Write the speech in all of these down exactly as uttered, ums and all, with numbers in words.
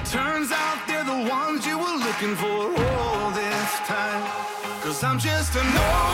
Turns out they're the ones you were looking for all this time. Cause I'm just a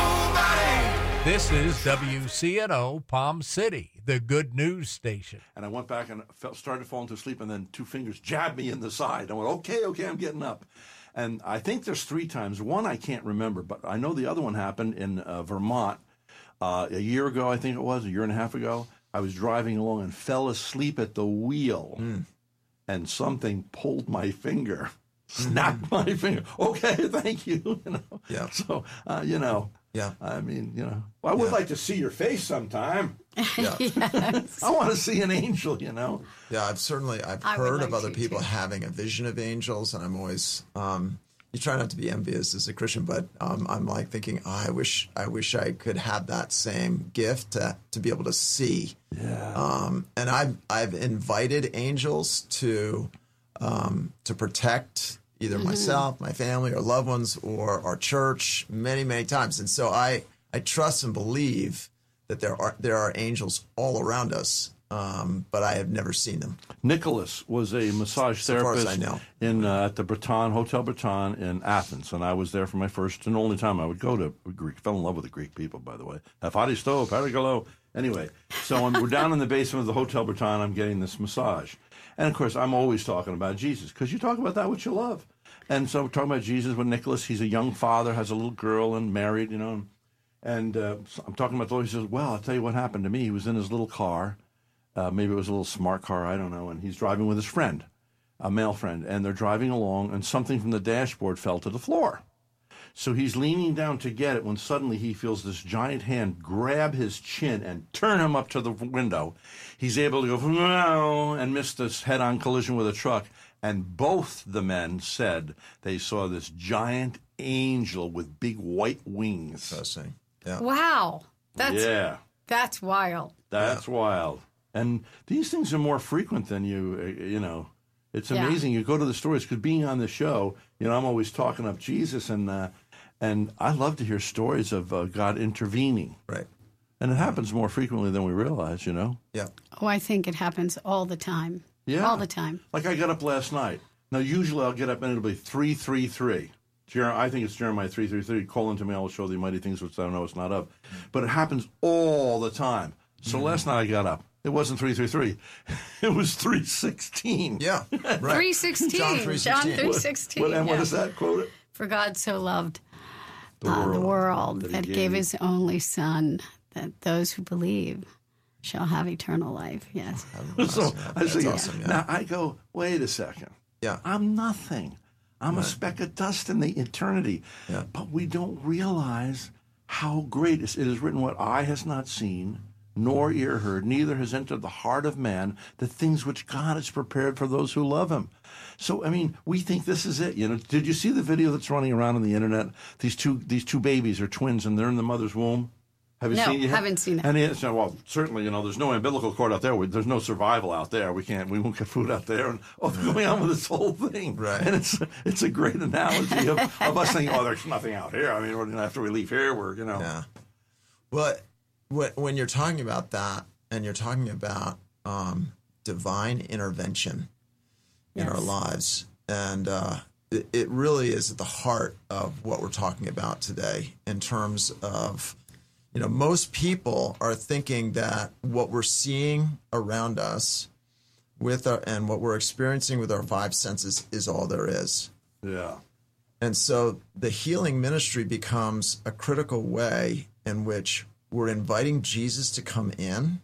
nobody. This is W C N O Palm City, the good news station. And I went back and felt, started falling to sleep, and then two fingers jabbed me in the side. I went, okay, okay, I'm getting up. And I think there's three times. One I can't remember, but I know the other one happened in uh, Vermont uh, a year ago, I think it was, a year and a half ago. I was driving along and fell asleep at the wheel, mm. and something pulled my finger, snapped mm-hmm. my finger. Okay, thank you. You know? Yeah. So, uh, you know. Yeah. I mean, you know, well, I would yeah. like to see your face sometime. Yeah. Yes. I want to see an angel, you know. Yeah, I've certainly, I've I heard like of other to, people too. having a vision of angels, and I'm always, um, you try not to be envious as a Christian, but um, I'm like thinking, oh, I wish, I wish I could have that same gift to, to be able to see. Yeah. Um, and I've, I've invited angels to, um, to protect either mm-hmm. myself, my family, or loved ones, or our church many, many times. And so I, I trust and believe that there are there are angels all around us, um, but I have never seen them. Nicholas was a massage so therapist I know. in uh, at the Breton, Hotel Breton in Athens, and I was there for my first and only time I would go to Greek. Fell in love with the Greek people, by the way. Epharisto, paragalo. Anyway, so I'm, we're down in the basement of the Hotel Breton. I'm getting this massage. And, of course, I'm always talking about Jesus, because you talk about that which you love. And so we're talking about Jesus with Nicholas. He's a young father, has a little girl, and married, you know. And uh, so I'm talking about the Lord. He says, well, I'll tell you what happened to me. He was in his little car. Uh, maybe it was a little smart car, I don't know. And he's driving with his friend, a male friend. And they're driving along, and something from the dashboard fell to the floor. So he's leaning down to get it when suddenly he feels this giant hand grab his chin and turn him up to the window. He's able to go, no, and miss this head-on collision with a truck. And both the men said they saw this giant angel with big white wings. Interesting. Yeah. Wow. That's, yeah. That's wild. That's yeah. wild. And these things are more frequent than you, uh, you know. It's amazing. Yeah. You go to the stories, because being on the show, you know, I'm always talking up Jesus, and uh, and I love to hear stories of uh, God intervening. Right. And it happens more frequently than we realize, you know. Yeah. Oh, I think it happens all the time. Yeah. All the time. Like I got up last night. Now, usually I'll get up and it'll be three three three. Jer- I think it's Jeremiah three three three. Call unto me, I will show thee mighty things which thou knowest not of. But it happens all the time. So mm-hmm. last night I got up. It wasn't three three three. It was three sixteen. Yeah, right. three sixteen. John three sixteen. John three sixteen. What, what, and yeah. what does that quote? For God so loved the uh, world, the world that, that gave, gave his only Son, that those who believe shall have eternal life. Yes. So I say, awesome, yeah. Now I go, wait a second. Yeah. I'm nothing. I'm right. a speck of dust in the eternity. Yeah. But we don't realize how great it is. It is written, what eye has not seen, nor ear heard, neither has entered the heart of man, the things which God has prepared for those who love him. So, I mean, we think this is it. You know, did you see the video that's running around on the internet? These two these two babies are twins, and they're in the mother's womb. Have you no, seen it? No, haven't seen it. And it's, well, certainly, you know, there's no umbilical cord out there. There's no survival out there. We can't, we won't get food out there. And oh, they're going on with this whole thing. Right. And it's it's a great analogy of, of us thinking, oh, there's nothing out here. I mean, we're, after we leave here, we're, you know. Yeah. Well, when you're talking about that, and you're talking about um, divine intervention in yes. our lives, and uh, it, it really is at the heart of what we're talking about today in terms of, you know, most people are thinking that what we're seeing around us with our, and what we're experiencing with our five senses is all there is. Yeah. And so the healing ministry becomes a critical way in which we're inviting Jesus to come in.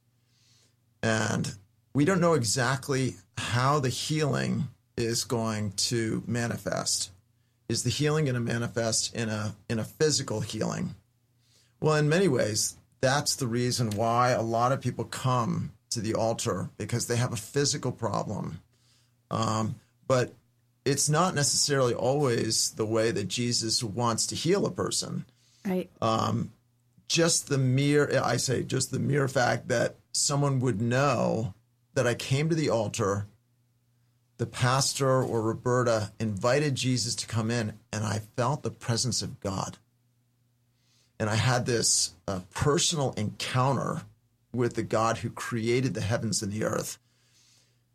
And we don't know exactly how the healing is going to manifest. Is the healing going to manifest in a in a physical healing? Well, in many ways, that's the reason why a lot of people come to the altar, because they have a physical problem. Um, but it's not necessarily always the way that Jesus wants to heal a person. Right. Um, just the mere, I say, just the mere fact that someone would know that I came to the altar, the pastor or Roberta invited Jesus to come in, and I felt the presence of God. And I had this uh, personal encounter with the God who created the heavens and the earth.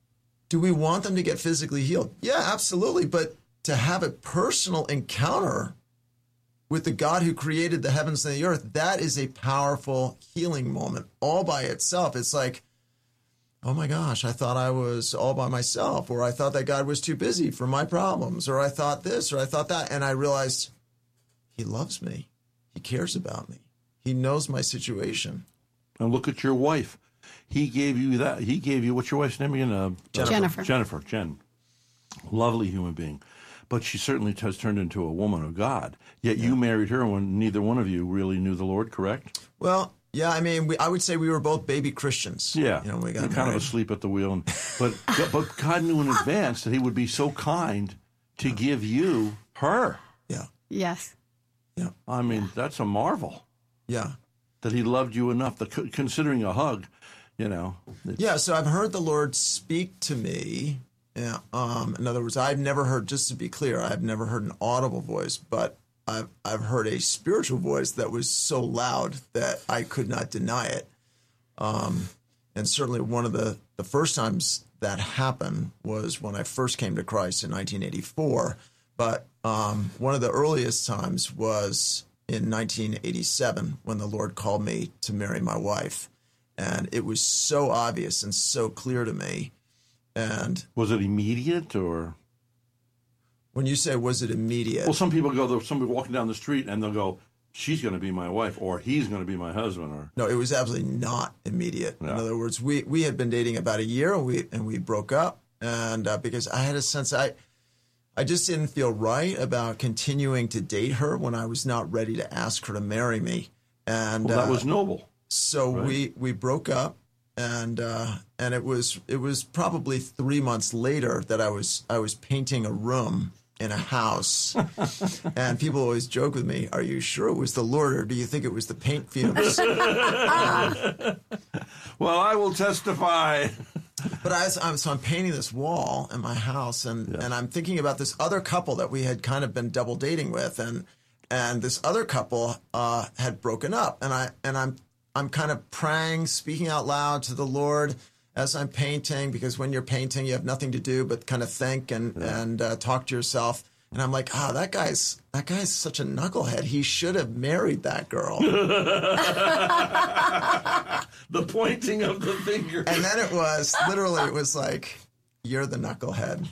Do we want them to get physically healed? Yeah, absolutely. But to have a personal encounter with the God who created the heavens and the earth, that is a powerful healing moment all by itself. It's like, oh my gosh, I thought I was all by myself, or I thought that God was too busy for my problems, or I thought this, or I thought that. And I realized he loves me. He cares about me. He knows my situation. And look at your wife. He gave you that. He gave you, what's your wife's name again? Uh, Jennifer. Jennifer, Jen. Lovely human being. But she certainly has turned into a woman of God. Yet you married her when neither one of you really knew the Lord, correct? Well, yeah, I mean, we, I would say we were both baby Christians. Yeah, you know, we got You're kind of married. asleep at the wheel. And, but, but God knew in advance that he would be so kind to give you her. Yeah, Yes. yeah, I mean, that's a marvel yeah. that he loved you enough, that considering a hug, you know. it's- Yeah, so I've heard the Lord speak to me. Yeah, um, in other words, I've never heard, just to be clear, I've never heard an audible voice, but I've, I've heard a spiritual voice that was so loud that I could not deny it. Um, and certainly one of the, the first times that happened was when I first came to Christ in nineteen eighty-four. But um, one of the earliest times was in nineteen eighty-seven when the Lord called me to marry my wife. And it was so obvious and so clear to me. And Was it immediate or? when you say, was it immediate? Well, some people go, there's somebody walking down the street and they'll go, she's going to be my wife or he's going to be my husband. Or No, it was absolutely not immediate. In Yeah. other words, we, we had been dating about a year and we, and we broke up. And uh, because I had a sense, I, I just didn't feel right about continuing to date her when I was not ready to ask her to marry me. And Well, that uh, was noble. So Right. we, we broke up, and uh, and it was it was probably three months later that I was I was painting a room in a house, and people always joke with me, "Are you sure it was the Lord, or do you think it was the paint fumes?" Well, I will testify. But I was, I'm, so I'm painting this wall in my house, and, Yeah. and I'm thinking about this other couple that we had kind of been double dating with, and and this other couple uh, had broken up, and I and I'm I'm kind of praying, speaking out loud to the Lord as I'm painting, because when you're painting, you have nothing to do but kind of think and and uh, talk to yourself. And I'm like, oh, that guy's that guy's such a knucklehead. He should have married that girl. The pointing of the finger. And then it was literally, it was like, you're the knucklehead.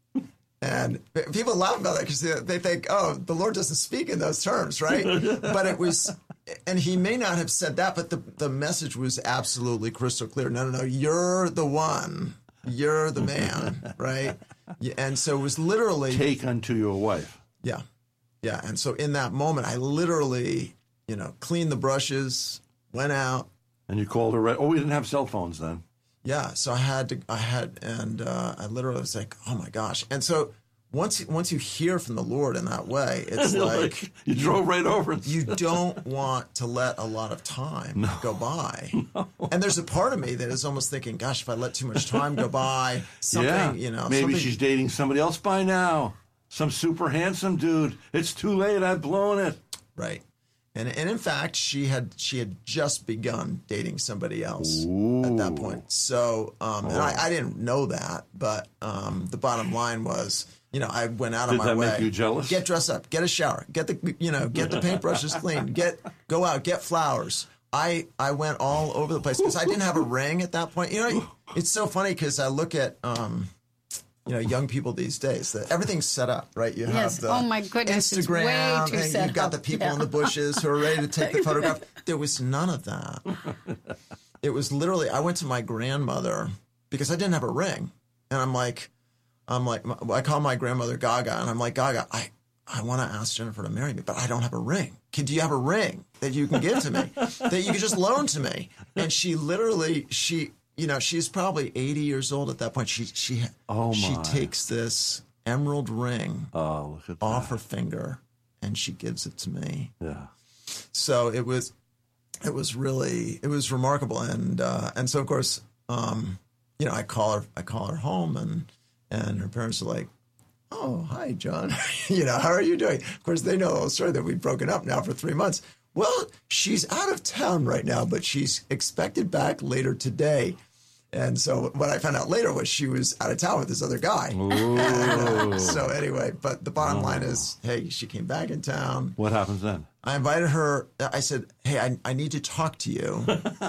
And people laugh about that because they, they think, oh, the Lord doesn't speak in those terms, right? But it was, and he may not have said that, but the, the message was absolutely crystal clear. No, no, no, you're the one. You're the man, right? And so it was literally. Take unto your wife. Yeah. Yeah. And so in that moment, I literally, you know, cleaned the brushes, went out. And you called her right. Oh, we didn't have cell phones then. Yeah, so I had to, I had, and uh, I literally was like, oh my gosh. And so once, once you hear from the Lord in that way, it's like, you drove right over. And you don't want to let a lot of time go by. No. And there's a part of me that is almost thinking, gosh, if I let too much time go by, something, yeah. you know. Maybe something, she's dating somebody else by now. Some super handsome dude. It's too late. I've blown it. Right. And, and in fact, she had she had just begun dating somebody else Ooh. at that point. So, um, and I, I didn't know that, but um, the bottom line was, you know, I went out Did of my that way. make you jealous? Get dressed up, get a shower, get the you know, get the paintbrushes clean, get go out, get flowers. I I went all over the place because I didn't have a ring at that point. You know, it's so funny because I look at. Um, You know, young people these days, that everything's set up, right? You have Yes. the Oh, my goodness, it's way Instagram, too and set you've got up. the people Yeah. in the bushes who are ready to take the photograph. There was none of that. It was literally, I went to my grandmother because I didn't have a ring, and I'm like, I'm like, I call my grandmother Gaga, and I'm like, Gaga, I, I want to ask Jennifer to marry me, but I don't have a ring. Can, do you have a ring that you can give to me, that you can just loan to me? And she literally, she. You know, she's probably eighty years old at that point. She she Oh, she my. takes this emerald ring Oh, look at that. off her finger and she gives it to me. Yeah. So it was it was really it was remarkable, and uh, and so of course um, you know I call her I call her home, and and her parents are like, oh, hi John, you know, how are you doing? Of course they know the whole story that we've broken up now for three months. Well, she's out of town right now, but she's expected back later today. And so what I found out later was she was out of town with this other guy. Ooh. So anyway, but the bottom line is, hey, she came back in town. What happens then? I invited her. I said, hey, I, I need to talk to you.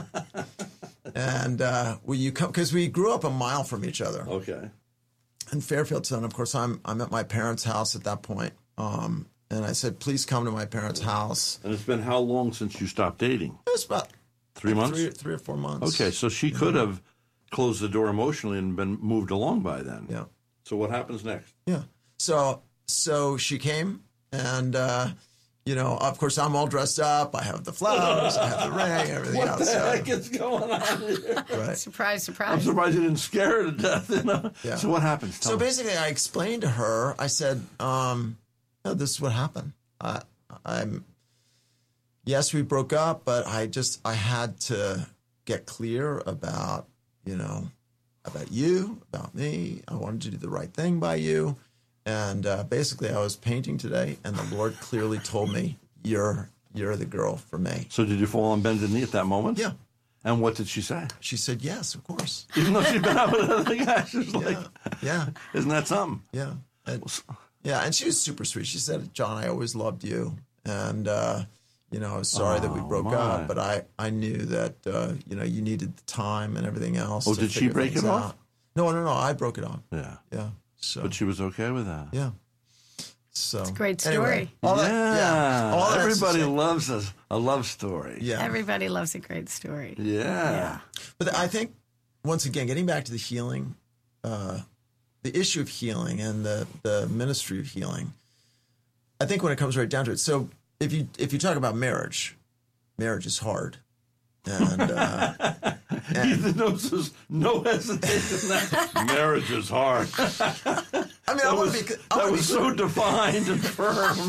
And uh, will you come? Because we grew up a mile from each other. Okay. In Fairfield. And of course, I'm I'm at my parents' house at that point. Um, and I said, please come to my parents' house. And it's been how long since you stopped dating? It was about Three months? Three, three or four months. Okay, so she could have closed the door emotionally and been moved along by then. Yeah. So what happens next? Yeah. So so she came, and uh, you know, of course, I'm all dressed up. I have the flowers, I have the ring, everything What else. the So- heck is going on here? right. Surprise, I'm surprise. surprised you didn't scare her to death. You know? Yeah. So what happens? Tell So me. basically, I explained to her. I said, um, no, "This is what happened. I, I'm yes, we broke up, but I just I had to get clear about you know about you, about me. I wanted to do the right thing by you, and uh, basically, I was painting today, and the Lord clearly told me, "You're you're the girl for me." So did you fall on bended knee at that moment? Yeah. And what did she say? She said, "Yes, of course." Even though she'd been out with other guys, she was like, Yeah, isn't that something? yeah, and, yeah. And she was super sweet. She said, "John, I always loved you, and uh, you know, I was sorry that we Oh, broke my. up, but I, I knew that uh, you know you needed the time and everything else." Oh, to did she figure break things it off? out. No, no, no. I broke it off. Yeah. Yeah. So, But she was okay with that. yeah. So it's a great anyway, story. all that, yeah. yeah. All that's to Everybody say- loves a, a love story. Yeah. Everybody loves a great story. Yeah. Yeah. But I think, once again, getting back to the healing, uh, the issue of healing and the, the ministry of healing, I think when it comes right down to it, so if you if you talk about marriage, marriage is hard. And, uh, Ethan knows there's no hesitation that marriage is hard. I mean, I That want was, to be. I that wanna was be so defined and firm.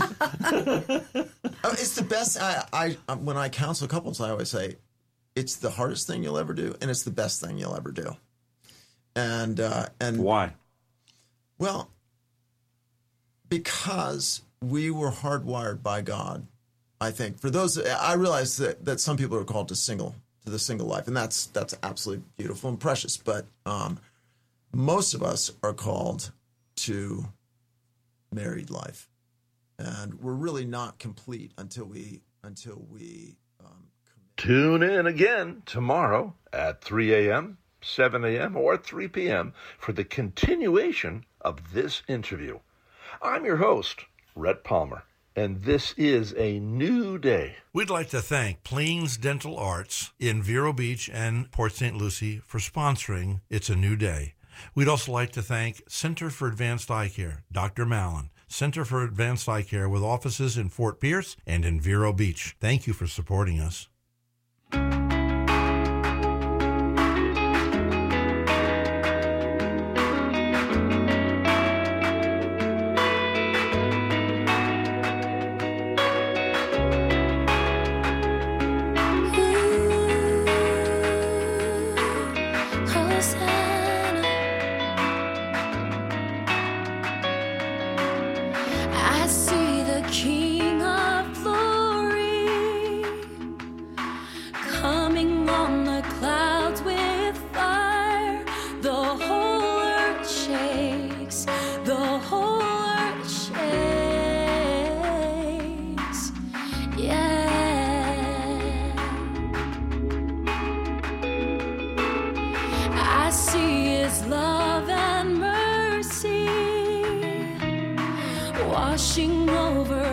Uh, It's the best. I, I um, when I counsel couples, I always say, it's the hardest thing you'll ever do, and it's the best thing you'll ever do. And uh, and Why? well, because we were hardwired by God. I think for those, I realize that, that some people are called to single to the single life, and that's that's absolutely beautiful and precious. But um, most of us are called to married life, and we're really not complete until we until we. Um, Tune in again tomorrow at three a.m., seven a.m., or three p.m. for the continuation of this interview. I'm your host, Rhett Palmer, and this is a new day. We'd like to thank Pleens Dental Arts in Vero Beach and Port Saint Lucie for sponsoring It's a New Day. We'd also like to thank Center for Advanced Eye Care, Doctor Mallon, Center for Advanced Eye Care with offices in Fort Pierce and in Vero Beach. Thank you for supporting us. I see the King of Glory coming on the clouds with fire. The whole earth shakes, the whole earth shakes. Yeah. I see His love and mercy washing over